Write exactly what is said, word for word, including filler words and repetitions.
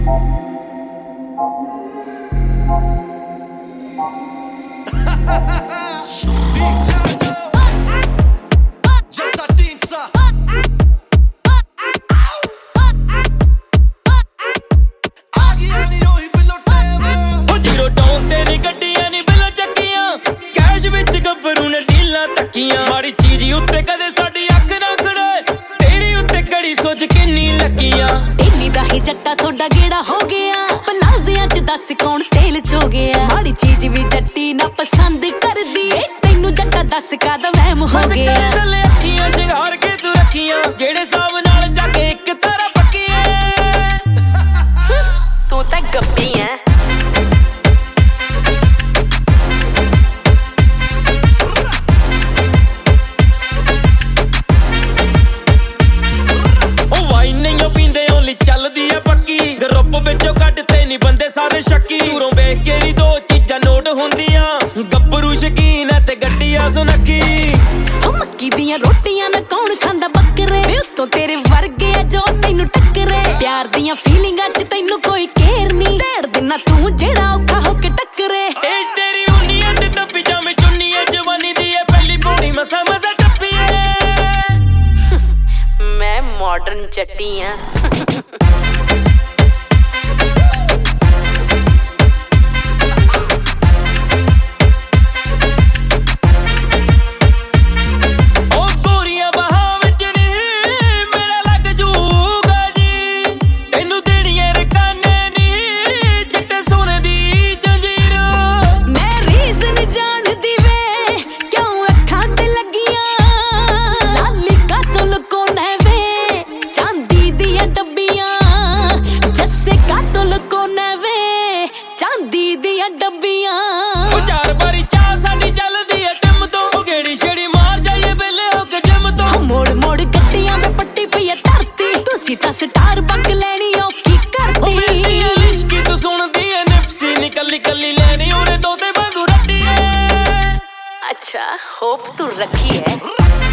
माड़ी चीज उत्ते कदे साडी अख ना खड़े तेरे उत्ते कड़ी सोच किन्नी लगियां दिल्ली दा ही जट्टा थोड़ा गेड़ा हो गया पलाजियां च दस कौन तेल चो गया माड़ी चीज भी जट्टी ना पसंद कर दी तैनू जट्टा दस कादा वहम हो गया तले अखियां शिंगार के तू रखियां जेड़े साब नाल जाके एक तारा पक्कियां तू तां गप्पी है सारे शक्की दूरों वेख के नी दो चीजां नोट होंदियां गब्बरू शकीन है ते गड्डियां सुनक्की मक्की दियां रोटियां ना कौन खांदा बकरे तो तेरे वर्गे जो तैनू टक्करे प्यार दियां फीलिंगां च तैनू कोई केयर नी ढेड़ दिना तू जेड़ा औखा हो के टक्करे ए तेरी उन्नियां ते तपी जामे चुन्नियां जवानी दी है पहली पौड़ी मसा मसा टप्पी है मैं मॉडर्न चट्टी हां स्टार बक लेनी औखी करती लिश्की तू सुनदी है निप्सी निकली कली लेनी उरे तोते वांगू रट्टी है अच्छा होप तू रखी है